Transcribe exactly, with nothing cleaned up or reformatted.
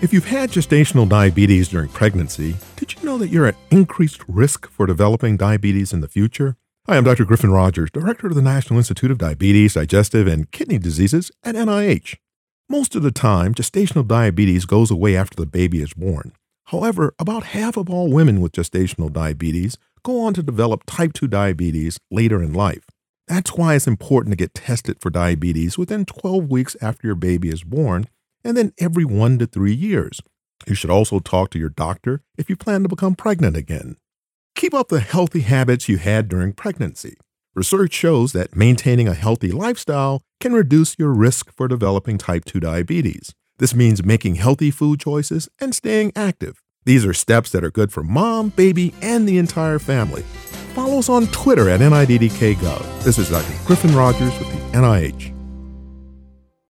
If you've had gestational diabetes during pregnancy, did you know that you're at increased risk for developing diabetes in the future? Hi, I'm Doctor Griffin Rogers, Director of the National Institute of Diabetes, Digestive, and Kidney Diseases at N I H. Most of the time, gestational diabetes goes away after the baby is born. However, about half of all women with gestational diabetes go on to develop type two diabetes later in life. That's why it's important to get tested for diabetes within twelve weeks after your baby is born, and then every one to three years. You should also talk to your doctor if you plan to become pregnant again. Keep up the healthy habits you had during pregnancy. Research shows that maintaining a healthy lifestyle can reduce your risk for developing type two diabetes. This means making healthy food choices and staying active. These are steps that are good for mom, baby, and the entire family. Follow us on Twitter at N I D D K Gov. This is Doctor Griffin Rogers with the N I H.